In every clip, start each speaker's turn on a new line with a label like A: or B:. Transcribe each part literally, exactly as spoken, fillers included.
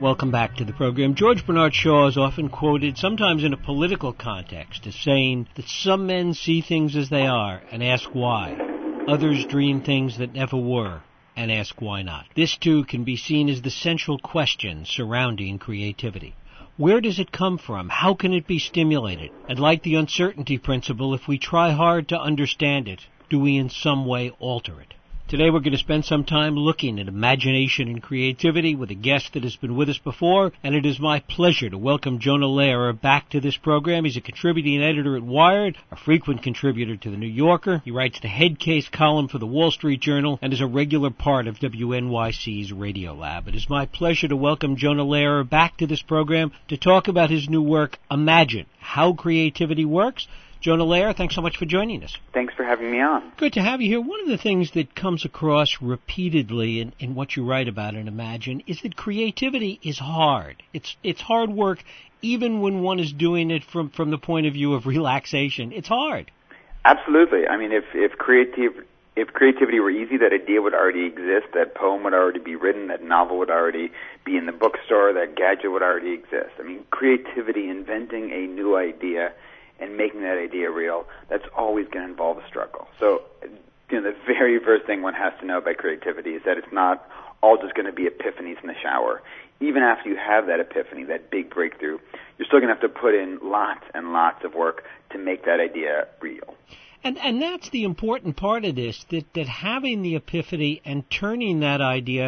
A: Welcome back to the program. George Bernard Shaw is often quoted, sometimes in a political context, as saying that some men see things as they are and ask why. Others dream things that never were and ask why not. This, too, can be seen as the central question surrounding creativity. Where does it come from? How can it be stimulated? And like the uncertainty principle, if we try hard to understand it, do we in some way alter it? Today we're going to spend some time looking at imagination and creativity with a guest that has been with us before, and it is my pleasure to welcome Jonah Lehrer back to this program. He's a contributing editor at Wired, a frequent contributor to The New Yorker. He writes the Head Case column for the Wall Street Journal and is a regular part of W N Y C's Radio Lab. It is my pleasure to welcome Jonah Lehrer back to this program to talk about his new work, Imagine, How Creativity Works. Jonah Lehrer, thanks so much for joining us.
B: Thanks for having me on.
A: Good to have you here. One of the things that comes across repeatedly in, in what you write about in Imagine is that creativity is hard. It's it's hard work even when one is doing it from, from the point of view of relaxation. It's hard.
B: Absolutely. I mean, if if creative if creativity were easy, that idea would already exist, that poem would already be written, that novel would already be in the bookstore, that gadget would already exist. I mean, creativity, inventing a new idea and making that idea real, that's always going to involve a struggle. So, you know, the very first thing one has to know about creativity is that it's not all just going to be epiphanies in the shower. Even after you have that epiphany, that big breakthrough, you're still going to have to put in lots and lots of work to make that idea real.
A: And and that's the important part of this, that, that having the epiphany and turning that idea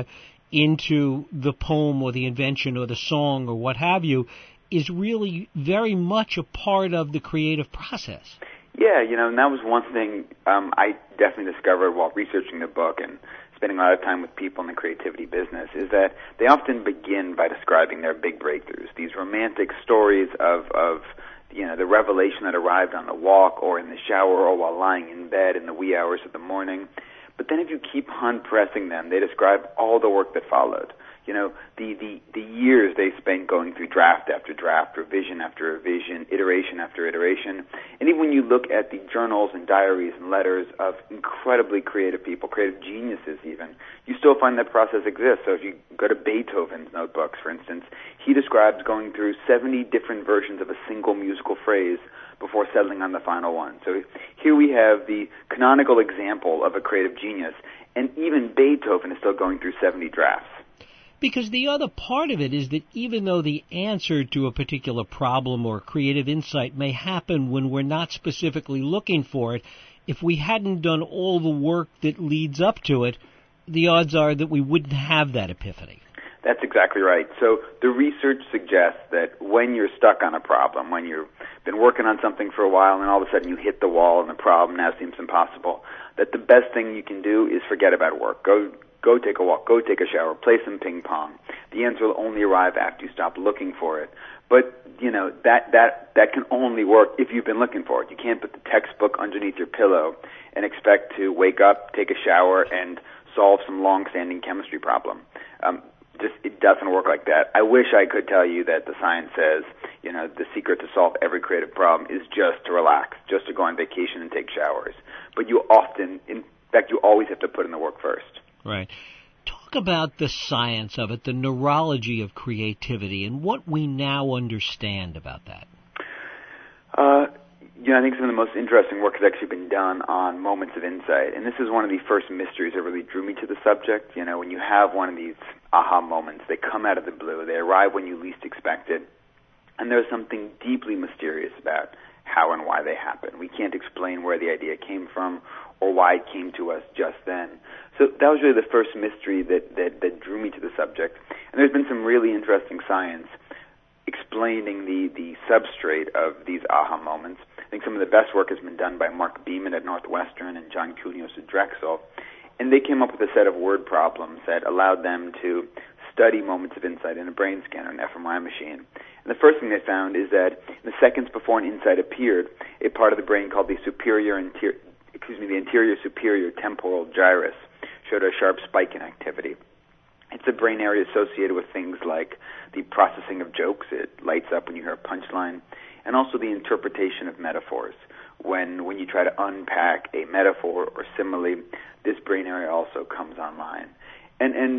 A: into the poem or the invention or the song or what have you is really very much a part of the creative process.
B: Yeah, you know, and that was one thing um, I definitely discovered while researching the book and spending a lot of time with people in the creativity business, is that they often begin by describing their big breakthroughs, these romantic stories of, of you know, the revelation that arrived on the walk or in the shower or while lying in bed in the wee hours of the morning. But then if you keep on pressing them, they describe all the work that followed. You know, the, the, the years they spent going through draft after draft, revision after revision, iteration after iteration. And even when you look at the journals and diaries and letters of incredibly creative people, creative geniuses even, you still find that process exists. So if you go to Beethoven's notebooks, for instance, he describes going through seventy different versions of a single musical phrase before settling on the final one. So here we have the canonical example of a creative genius, and even Beethoven is still going through seventy drafts.
A: Because the other part of it is that even though the answer to a particular problem or creative insight may happen when we're not specifically looking for it, if we hadn't done all the work that leads up to it, the odds are that we wouldn't have that epiphany.
B: That's exactly right. So the research suggests that when you're stuck on a problem, when you've been working on something for a while and all of a sudden you hit the wall and the problem now seems impossible, that the best thing you can do is forget about work. Go Go take a walk, go take a shower, play some ping pong. The answer will only arrive after you stop looking for it. But, you know, that, that, that can only work if you've been looking for it. You can't put the textbook underneath your pillow and expect to wake up, take a shower, and solve some long-standing chemistry problem. Um, just, it doesn't work like that. I wish I could tell you that the science says, you know, the secret to solve every creative problem is just to relax, just to go on vacation and take showers. But you often, in fact, you always have to put in the work first.
A: Right. Talk about the science of it, the neurology of creativity, and what we now understand about that.
B: Uh, you know, I think some of the most interesting work has actually been done on moments of insight, and this is one of the first mysteries that really drew me to the subject. You know, when you have one of these aha moments, they come out of the blue, they arrive when you least expect it, and there's something deeply mysterious about how and why they happen. We can't explain where the idea came from or why it came to us just then. So that was really the first mystery that, that, that drew me to the subject. And there's been some really interesting science explaining the, the substrate of these aha moments. I think some of the best work has been done by Mark Beeman at Northwestern and John Kunios at Drexel. And they came up with a set of word problems that allowed them to study moments of insight in a brain scanner, an F M R I machine. And the first thing they found is that in the seconds before an insight appeared, a part of the brain called the superior interior, excuse me, the anterior superior temporal gyrus showed a sharp spike in activity. It's a brain area associated with things like the processing of jokes. It lights up when you hear a punchline, and also the interpretation of metaphors. When when you try to unpack a metaphor or simile, this brain area also comes online. And and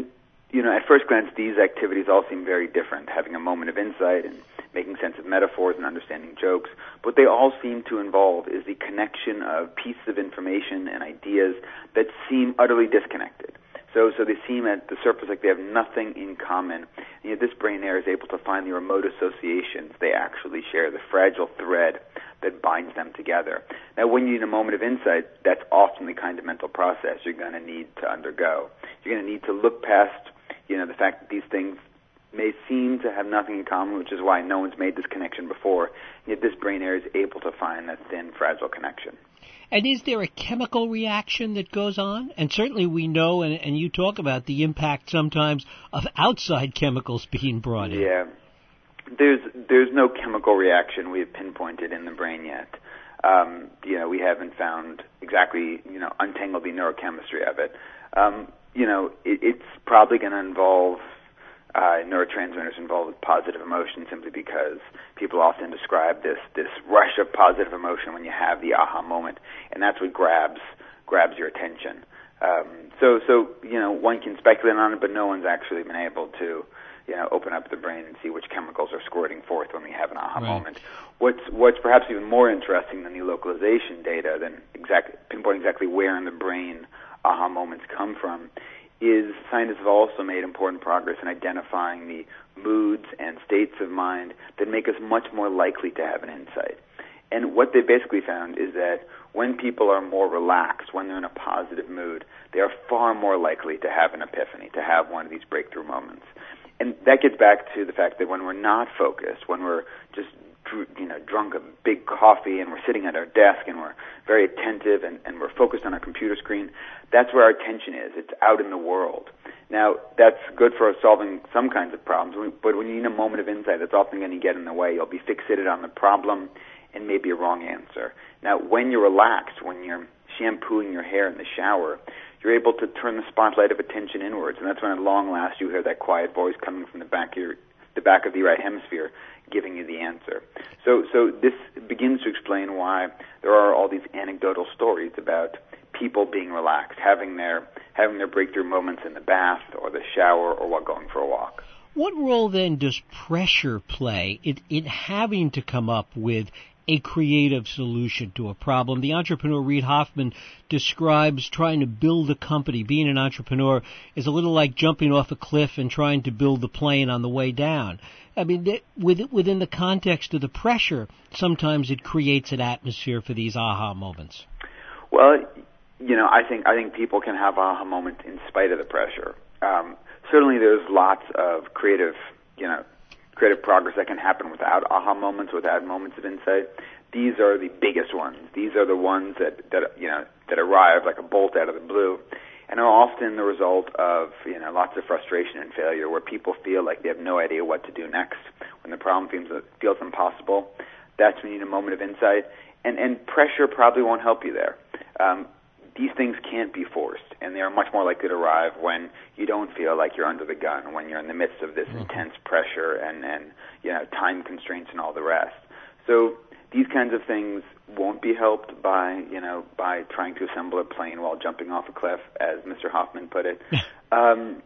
B: you know, at first glance, these activities all seem very different, having a moment of insight and making sense of metaphors and understanding jokes. What they all seem to involve is the connection of pieces of information and ideas that seem utterly disconnected. So, so they seem at the surface like they have nothing in common. And yet this brain area is able to find the remote associations they actually share, the fragile thread that binds them together. Now, when you need a moment of insight, that's often the kind of mental process you're going to need to undergo. You're going to need to look past, you know, the fact that these things may seem to have nothing in common, which is why no one's made this connection before. Yet this brain area is able to find that thin, fragile connection.
A: And is there a chemical reaction that goes on? And certainly we know, and, and you talk about the impact sometimes of outside chemicals being brought in.
B: Yeah. There's there's no chemical reaction we have pinpointed in the brain yet. Um, you know, we haven't found exactly, you know, untangled the neurochemistry of it. Um, you know, it, it's probably going to involve uh, neurotransmitters involved with positive emotion, simply because people often describe this this rush of positive emotion when you have the aha moment, and that's what grabs grabs your attention. Um, so so you know, one can speculate on it, but no one's actually been able to, you know, open up the brain and see which chemicals are squirting forth when we have an aha
A: right.
B: moment. What's what's perhaps even more interesting than the localization data, than exactly pinpointing exactly where in the brain aha moments come from, is scientists have also made important progress in identifying the moods and states of mind that make us much more likely to have an insight. And what they basically found is that when people are more relaxed, when they're in a positive mood, they are far more likely to have an epiphany, to have one of these breakthrough moments. And that gets back to the fact that when we're not focused, when we're just, you know, drunk a big coffee and we're sitting at our desk and we're very attentive and, and we're focused on our computer screen, that's where our attention is. It's out in the world. Now, that's good for solving some kinds of problems, but when you need a moment of insight, that's often going to get in the way. You'll be fixated on the problem and maybe a wrong answer. Now, when you're relaxed, when you're shampooing your hair in the shower, you're able to turn the spotlight of attention inwards, and that's when at long last you hear that quiet voice coming from the back of your, the back of the right hemisphere giving you the answer. So, so this begins to explain why there are all these anecdotal stories about people being relaxed, having their having their breakthrough moments in the bath or the shower or while going for a walk.
A: What role then does pressure play in, in having to come up with a creative solution to a problem? The entrepreneur Reid Hoffman describes trying to build a company. Being an entrepreneur is a little like jumping off a cliff and trying to build the plane on the way down. I mean, within the context of the pressure, sometimes it creates an atmosphere for these aha moments.
B: Well, you know, I think I think people can have aha moments in spite of the pressure. Um, certainly, there's lots of creative, you know, creative progress that can happen without aha moments, without moments of insight. These are the biggest ones. These are the ones that, that you know that arrive like a bolt out of the blue, and are often the result of, you know, lots of frustration and failure, where people feel like they have no idea what to do next. When the problem feels feels impossible, that's when you need a moment of insight. And and pressure probably won't help you there. Um, These things can't be forced, and they are much more likely to arrive when you don't feel like you're under the gun, when you're in the midst of this mm-hmm. intense pressure and, and, you know, time constraints and all the rest. So these kinds of things won't be helped by, you know, by trying to assemble a plane while jumping off a cliff, as Mister Hoffman put it. um,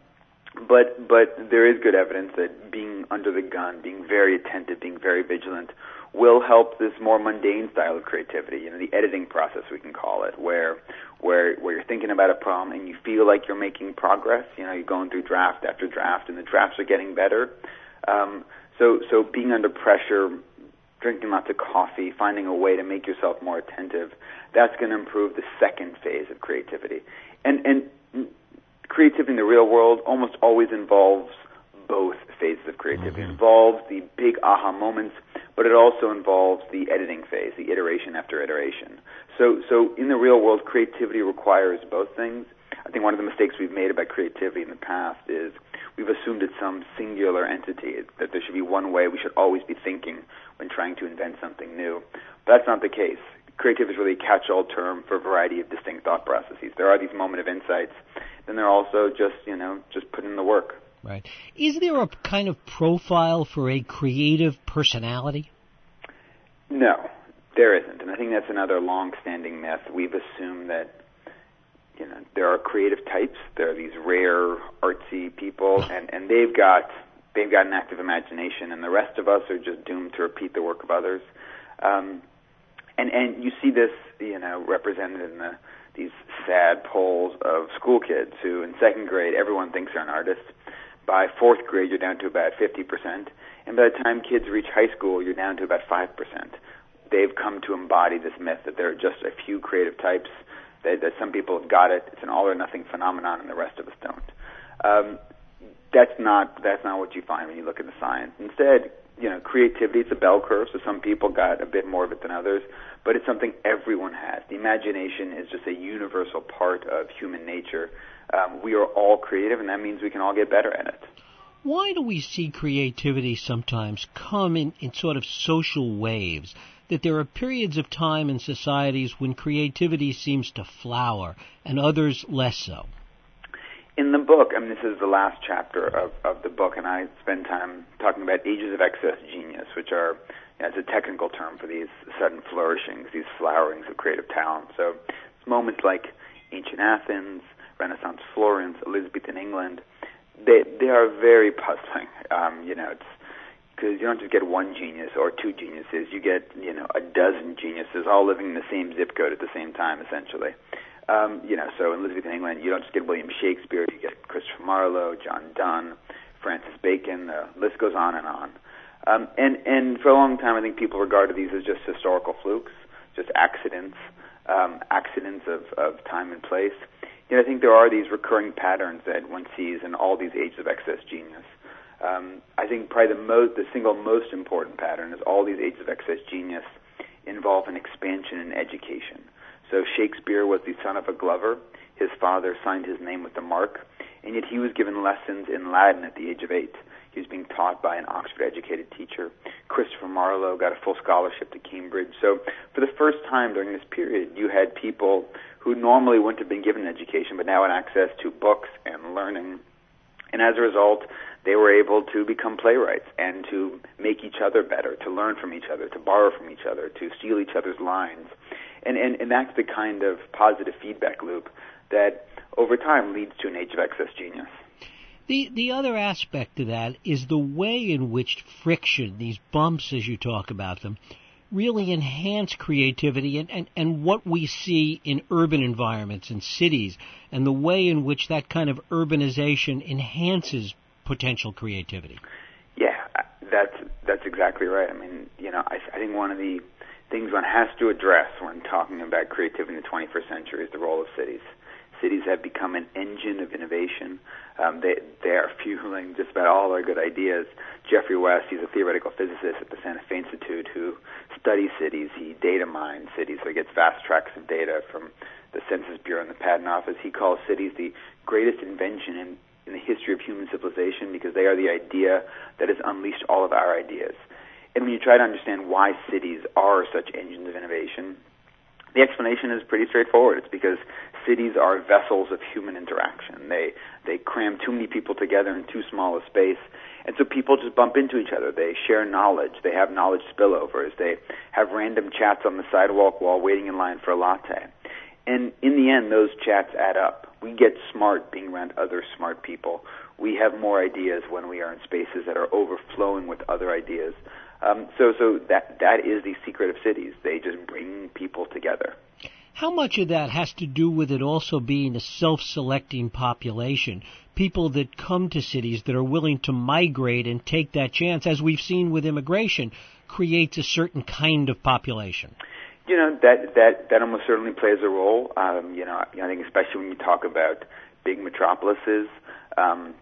B: but but there is good evidence that being under the gun, being very attentive, being very vigilant, will help this more mundane style of creativity, you know, the editing process, we can call it, where where where you're thinking about a problem and you feel like you're making progress. You know, you're going through draft after draft, and the drafts are getting better. Um, so so being under pressure, drinking lots of coffee, finding a way to make yourself more attentive, that's going to improve the second phase of creativity. And and creativity in the real world almost always involves both phases of creativity. Mm-hmm. It involves the big aha moments, but it also involves the editing phase, the iteration after iteration. So, so in the real world, creativity requires both things. I think one of the mistakes we've made about creativity in the past is we've assumed it's some singular entity, that there should be one way we should always be thinking when trying to invent something new. But that's not the case. Creativity is really a catch-all term for a variety of distinct thought processes. There are these moment of insights, then there are also just, you know, just put in the work.
A: Right. Is there a kind of profile for a creative personality?
B: No, there isn't. And I think that's another long-standing myth. We've assumed that, you know, there are creative types. There are these rare, artsy people, and, and they've got they've got an active imagination, and the rest of us are just doomed to repeat the work of others. Um, and and you see this, you know, represented in the these sad polls of school kids who, in second grade, everyone thinks they're an artist. By fourth grade, you're down to about fifty percent, and by the time kids reach high school, you're down to about five percent. They've come to embody this myth that there are just a few creative types, that, that some people have got it. It's an all-or-nothing phenomenon, and the rest of us don't. Um, that's not that's not what you find when you look at the science. Instead, you know, creativity, it's a bell curve, so some people got a bit more of it than others, but it's something everyone has. The imagination is just a universal part of human nature. Um, we are all creative, and that means we can all get better at it.
A: Why do we see creativity sometimes come in, in sort of social waves? That there are periods of time in societies when creativity seems to flower, and others less so?
B: In the book, I mean, this is the last chapter of, of the book, and I spend time talking about ages of excess genius, which are, you know, it's a technical term for these sudden flourishings, these flowerings of creative talent. So it's moments like ancient Athens, Renaissance Florence, Elizabethan England. They they are very puzzling. Um, you know, it's because you don't just get one genius or two geniuses. You get, you know, a dozen geniuses all living in the same zip code at the same time, essentially. Um, you know, so in Elizabethan England, you don't just get William Shakespeare. You get Christopher Marlowe, John Donne, Francis Bacon. The list goes on and on. Um, and and for a long time, I think people regarded these as just historical flukes, just accidents, um, accidents of, of time and place. You know, I think there are these recurring patterns that one sees in all these ages of excess genius. Um, I think probably the most, the single most important pattern is all these ages of excess genius involve an expansion in education. So Shakespeare was the son of a glover. His father signed his name with the mark, and yet he was given lessons in Latin at the age of eight. He was being taught by an Oxford-educated teacher. Christopher Marlowe got a full scholarship to Cambridge. So for the first time during this period, you had people who normally wouldn't have been given an education, but now had access to books and learning. And as a result, they were able to become playwrights and to make each other better, to learn from each other, to borrow from each other, to steal each other's lines. And, and, and that's the kind of positive feedback loop that over time leads to an age of excess genius.
A: The the other aspect to that is the way in which friction, these bumps as you talk about them, really enhance creativity and, and, and what we see in urban environments and cities, and the way in which that kind of urbanization enhances potential creativity.
B: Yeah, that's that's exactly right. I mean, you know, I, I think one of the things one has to address when talking about creativity in the twenty-first century is the role of cities. Cities have become an engine of innovation. Um, they, they are fueling just about all our good ideas. Geoffrey West, he's a theoretical physicist at the Santa Fe Institute who studies cities. He data mines cities, so he gets vast tracts of data from the Census Bureau and the Patent Office. He calls cities the greatest invention in, in the history of human civilization because they are the idea that has unleashed all of our ideas. And when you try to understand why cities are such engines of innovation, the explanation is pretty straightforward. It's because cities are vessels of human interaction. They they cram too many people together in too small a space, and so people just bump into each other. They share knowledge. They have knowledge spillovers. They have random chats on the sidewalk while waiting in line for a latte. And in the end, those chats add up. We get smart being around other smart people. We have more ideas when we are in spaces that are overflowing with other ideas. Um, so, so that that is the secret of cities. They just bring people together.
A: How much of that has to do with it also being a self-selecting population? People that come to cities that are willing to migrate and take that chance, as we've seen with immigration, creates a certain kind of population.
B: You know, that that that almost certainly plays a role. Um, you know, I think especially when you talk about big metropolises. Um,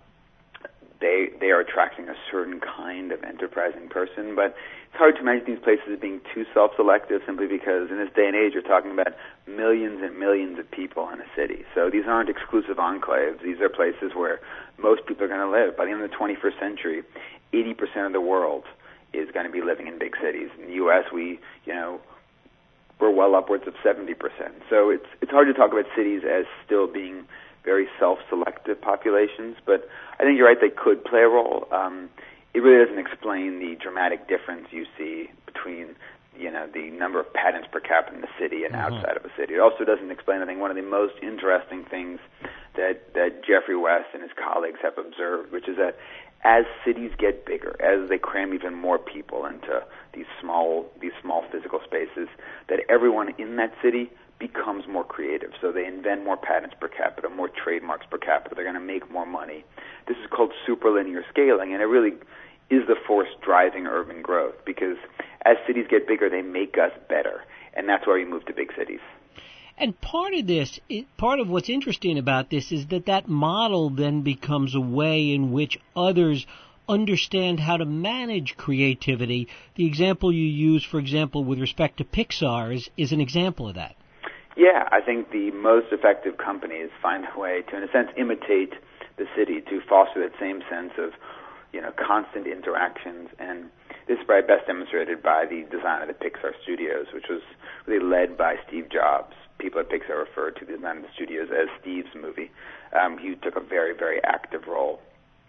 B: They they are attracting a certain kind of enterprising person, but it's hard to imagine these places being too self-selective simply because in this day and age you're talking about millions and millions of people in a city. So these aren't exclusive enclaves. These are places where most people are going to live. By the end of the twenty-first century, eighty percent of the world is going to be living in big cities. In the U S, we, you know, we're well upwards of seventy percent. So it's it's hard to talk about cities as still being very self-selective populations, but I think you're right, they could play a role. Um, it really doesn't explain the dramatic difference you see between, you know, the number of patents per capita in the city and
A: Mm-hmm.
B: outside of a city. It also doesn't explain, I think, one of the most interesting things that, that Geoffrey West and his colleagues have observed, which is that as cities get bigger, as they cram even more people into these small these small physical spaces, that everyone in that city becomes more creative. So they invent more patents per capita, more trademarks per capita. They're going to make more money. This is called superlinear scaling, and it really is the force driving urban growth, because as cities get bigger, they make us better, and that's why we move to big cities.
A: And part of this, part of what's interesting about this is that that model then becomes a way in which others understand how to manage creativity. The example you use, for example, with respect to Pixar is, is an example of that.
B: Yeah, I think the most effective companies find a way to, in a sense, imitate the city, to foster that same sense of, you know, constant interactions. And this is probably best demonstrated by the design of the Pixar Studios, which was really led by Steve Jobs. People at Pixar refer to the design of the studios as Steve's movie. Um, he took a very, very active role.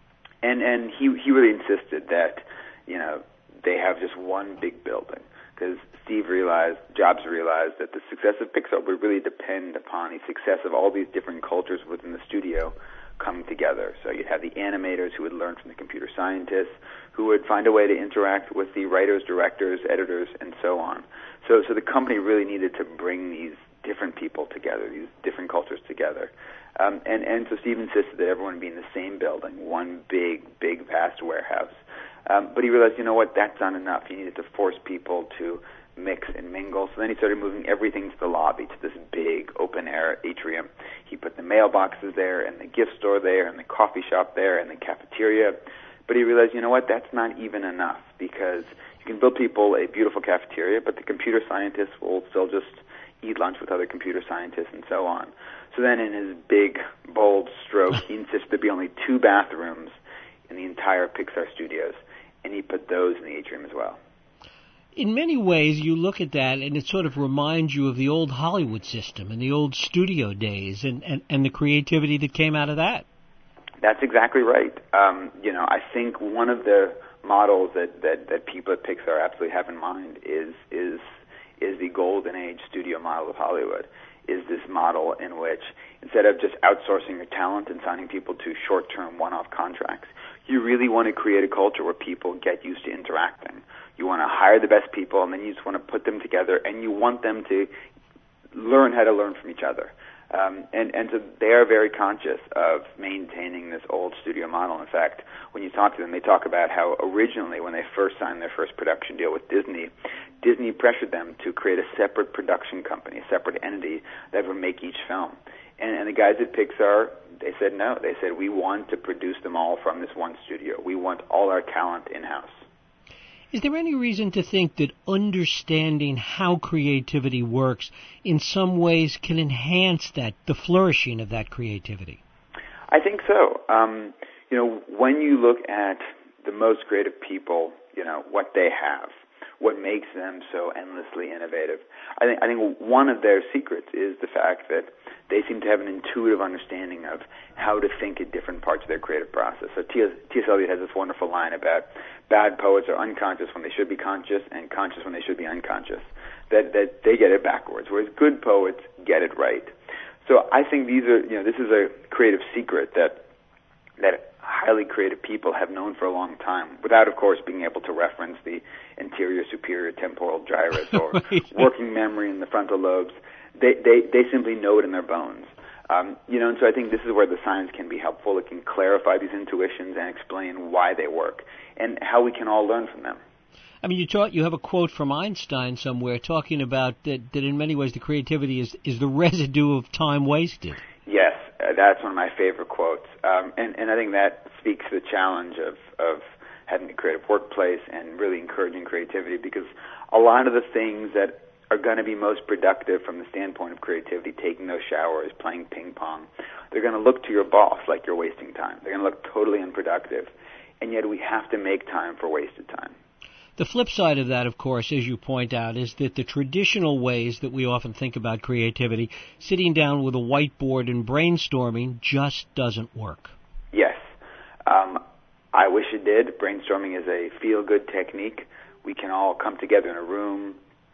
B: And and he he really insisted that, you know, they have just one big building, because Steve realized, Jobs realized, that the success of Pixar would really depend upon the success of all these different cultures within the studio coming together. So you'd have the animators who would learn from the computer scientists, who would find a way to interact with the writers, directors, editors, and so on. So so the company really needed to bring these different people together, these different cultures together. Um, and, and so Steve insisted that everyone be in the same building, one big, big, vast warehouse. Um, but he realized, you know what, that's not enough. He needed to force people to mix and mingle. So then he started moving everything to the lobby, to this big open-air atrium. He put the mailboxes there, and the gift store there, and the coffee shop there, and the cafeteria. But he realized, you know what, that's not even enough, because you can build people a beautiful cafeteria, but the computer scientists will still just eat lunch with other computer scientists and so on. So then in his big, bold stroke, he insisted there be only two bathrooms in the entire Pixar Studios, and he put those in the atrium as well.
A: In many ways, you look at that, and it sort of reminds you of the old Hollywood system and the old studio days and, and, and the creativity that came out of that.
B: That's exactly right. Um, you know, I think one of the models that, that, that people at Pixar absolutely have in mind is is is the golden age studio model of Hollywood, is this model in which instead of just outsourcing your talent and signing people to short-term one-off contracts, you really want to create a culture where people get used to interacting. You want to hire the best people, and then you just want to put them together, and you want them to learn how to learn from each other. Um, and, and so they are very conscious of maintaining this old studio model. In fact, when you talk to them, they talk about how originally, when they first signed their first production deal with Disney, Disney pressured them to create a separate production company, a separate entity that would make each film. And, and the guys at Pixar, they said no. They said, we want to produce them all from this one studio. We want all our talent in-house.
A: Is there any reason to think that understanding how creativity works in some ways can enhance that, the flourishing of that creativity?
B: I think so. Um, you know, when you look at the most creative people, you know, what they have, what makes them so endlessly innovative, I think I think one of their secrets is the fact that they seem to have an intuitive understanding of how to think at different parts of their creative process. So T S Eliot has this wonderful line about bad poets are unconscious when they should be conscious and conscious when they should be unconscious, that that they get it backwards, whereas good poets get it right. So I think these are, you know, this is a creative secret that that highly creative people have known for a long time, without, of course, being able to reference the anterior superior temporal gyrus or right. working memory in the frontal lobes. They, they, they simply know it in their bones. Um, you know, and so I think this is where the science can be helpful. It can clarify these intuitions and explain why they work and how we can all learn from them.
A: I mean, you taught, you have a quote from Einstein somewhere talking about that, that in many ways the creativity is, is the residue of time wasted.
B: Yes, uh, that's one of my favorite quotes. Um, and, and I think that speaks to the challenge of, of having a creative workplace and really encouraging creativity, because a lot of the things that are going to be most productive from the standpoint of creativity, taking those showers, playing ping pong, they're going to look to your boss like you're wasting time. They're going to look totally unproductive. And yet we have to make time for wasted time.
A: The flip side of that, of course, as you point out, is that the traditional ways that we often think about creativity, sitting down with a whiteboard and brainstorming, just doesn't work.
B: Yes. Um, I wish it did. Brainstorming is a feel-good technique. We can all come together in a room,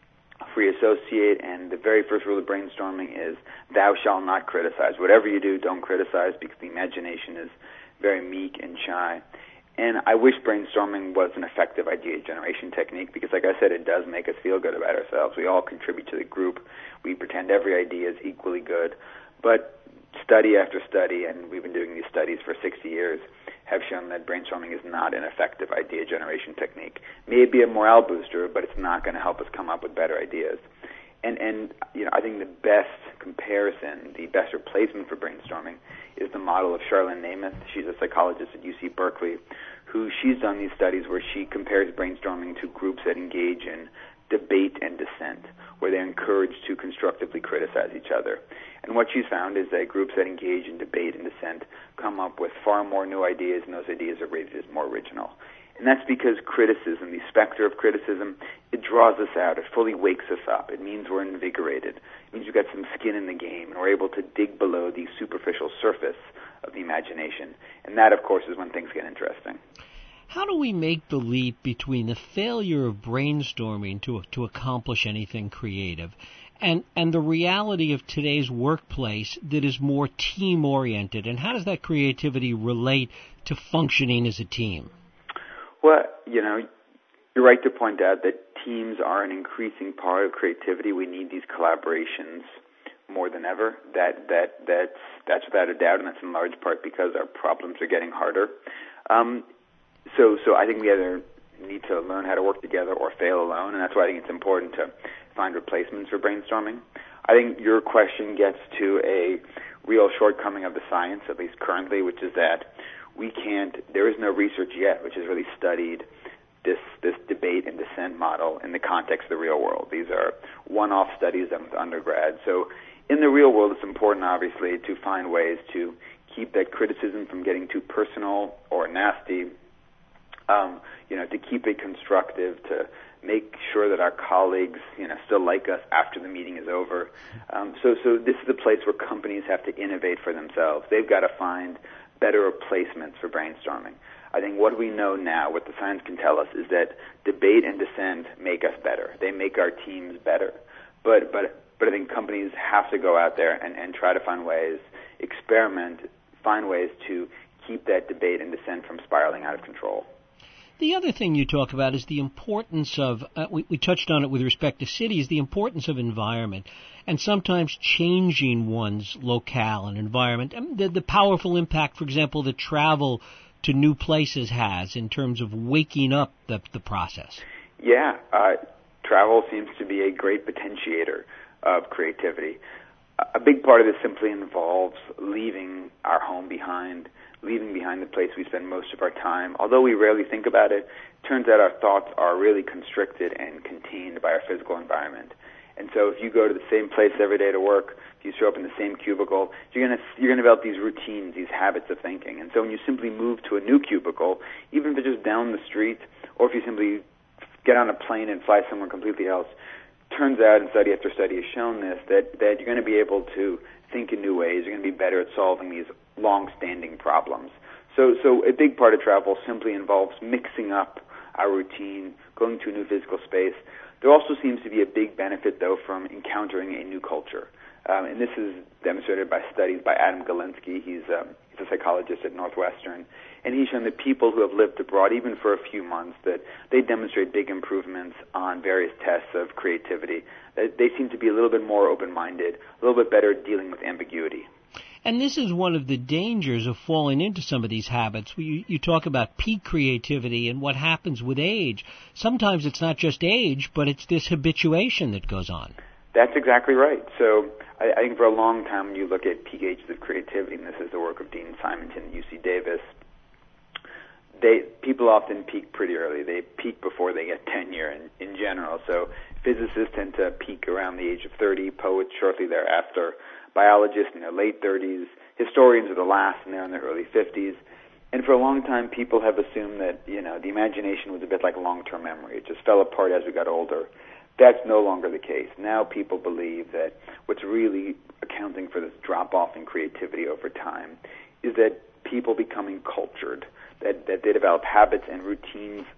B: free associate, and the very first rule of brainstorming is thou shalt not criticize. Whatever you do, don't criticize, because the imagination is very meek and shy. And I wish brainstorming was an effective idea generation technique because, like I said, it does make us feel good about ourselves. We all contribute to the group. We pretend every idea is equally good. But study after study, and we've been doing these studies for sixty years, have shown that brainstorming is not an effective idea generation technique. Maybe a morale booster, but it's not going to help us come up with better ideas. And, and you know, I think the best comparison, the best replacement for brainstorming is the model of Charlene Nemeth. She's a psychologist at U C Berkeley, who she's done these studies where she compares brainstorming to groups that engage in debate and dissent, where they're encouraged to constructively criticize each other. And what she's found is that groups that engage in debate and dissent come up with far more new ideas, and those ideas are rated as more original. And that's because criticism, the specter of criticism, it draws us out. It fully wakes us up. It means we're invigorated. It means we've got some skin in the game, and we're able to dig below the superficial surface of the imagination. And that, of course, is when things get interesting.
A: How do we make the leap between the failure of brainstorming to to accomplish anything creative and and the reality of today's workplace that is more team-oriented? And how does that creativity relate to functioning as a team?
B: Well, you know, you're right to point out that teams are an increasing part of creativity. We need these collaborations more than ever. That that that's that's without a doubt, and that's in large part because our problems are getting harder. Um, so so I think we either need to learn how to work together or fail alone, and that's why I think it's important to find replacements for brainstorming. I think your question gets to a real shortcoming of the science, at least currently, which is that we can't, there is no research yet which has really studied this this debate and dissent model in the context of the real world. These are one-off studies done with undergrads. So in the real world, it's important, obviously, to find ways to keep that criticism from getting too personal or nasty, um, you know, to keep it constructive, to make sure that our colleagues, you know, still like us after the meeting is over. Um, so, so this is the place where companies have to innovate for themselves. They've got to find better replacements for brainstorming. I think what we know now, what the science can tell us, is that debate and dissent make us better. They make our teams better. But but but I think companies have to go out there and, and try to find ways, experiment, find ways to keep that debate and dissent from spiraling out of control.
A: The other thing you talk about is the importance of, uh, we, we touched on it with respect to cities, the importance of environment, and sometimes changing one's locale and environment. I mean, the, the powerful impact, for example, that travel to new places has in terms of waking up the, the process.
B: Yeah, uh, travel seems to be a great potentiator of creativity. A big part of this simply involves leaving our home behind, leaving behind the place we spend most of our time. Although we rarely think about it, it turns out our thoughts are really constricted and contained by our physical environment. And so if you go to the same place every day to work, if you show up in the same cubicle, you're going to you're going to develop these routines, these habits of thinking. And so when you simply move to a new cubicle, even if it's just down the street, or if you simply get on a plane and fly somewhere completely else, turns out, and study after study has shown this, that, that you're going to be able to think in new ways. You're going to be better at solving these long-standing problems. So, so a big part of travel simply involves mixing up our routine, going to a new physical space. There also seems to be a big benefit, though, from encountering a new culture. Um, and this is demonstrated by studies by Adam Galinsky. He's, um, he's a psychologist at Northwestern. And he's shown that people who have lived abroad, even for a few months, that they demonstrate big improvements on various tests of creativity. They seem to be a little bit more open-minded, a little bit better at dealing with ambiguity.
A: And this is one of the dangers of falling into some of these habits. You, you talk about peak creativity and what happens with age. Sometimes it's not just age, but it's this habituation that goes on.
B: That's exactly right. So I, I think for a long time when you look at peak ages of creativity, and this is the work of Dean Simonton at U C Davis, they people often peak pretty early. They peak before they get tenure in, in general. So physicists tend to peak around the age of thirty, poets shortly thereafter, biologists in their late thirties, historians are the last and they're in their early fifties. And for a long time, people have assumed that, you know, the imagination was a bit like long-term memory. It just fell apart as we got older. That's no longer the case. Now people believe that what's really accounting for this drop-off in creativity over time is that people becoming cultured, that, that they develop habits and routines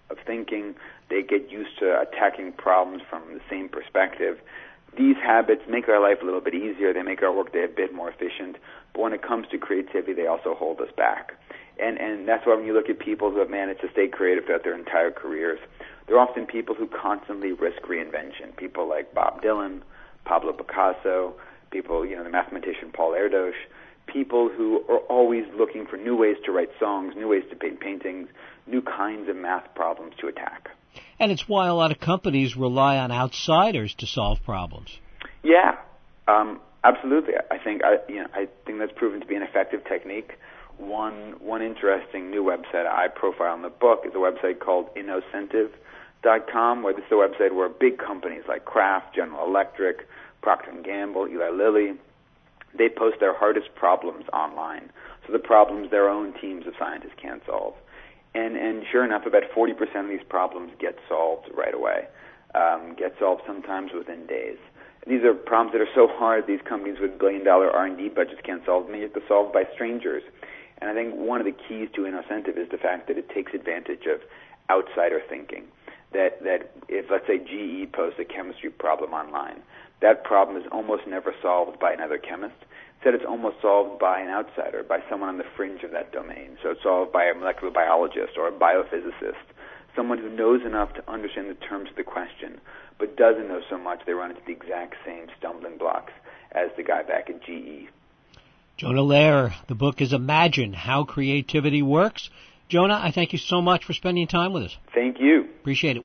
B: of thinking. They get used to attacking problems from the same perspective. These habits make our life a little bit easier. They make our workday a bit more efficient. But when it comes to creativity, they also hold us back. And and that's why when you look at people who have managed to stay creative throughout their entire careers, they're often people who constantly risk reinvention. People like Bob Dylan, Pablo Picasso, people, you know, the mathematician Paul Erdős, people who are always looking for new ways to write songs, new ways to paint paintings, new kinds of math problems to attack.
A: And it's why a lot of companies rely on outsiders to solve problems.
B: Yeah, um, absolutely. I think I, you know, I think that's proven to be an effective technique. One one interesting new website I profile in the book is a website called Innocentive dot com, where this is a website where big companies like Kraft, General Electric, Procter and Gamble, Eli Lilly, they post their hardest problems online. So the problems their own teams of scientists can't solve. And and sure enough, about forty percent of these problems get solved right away, um, get solved sometimes within days. These are problems that are so hard, these companies with billion-dollar R and D budgets can't solve them. They have to solve by strangers. And I think one of the keys to Innocentive is the fact that it takes advantage of outsider thinking. That that if, let's say, G E posts a chemistry problem online, that problem is almost never solved by another chemist. Instead, it's almost solved by an outsider, by someone on the fringe of that domain. So it's solved by a molecular biologist or a biophysicist, someone who knows enough to understand the terms of the question, but doesn't know so much they run into the exact same stumbling blocks as the guy back at G E.
A: Jonah Lehrer, the book is Imagine How Creativity Works. Jonah, I thank you so much for spending time with us.
B: Thank you.
A: Appreciate it.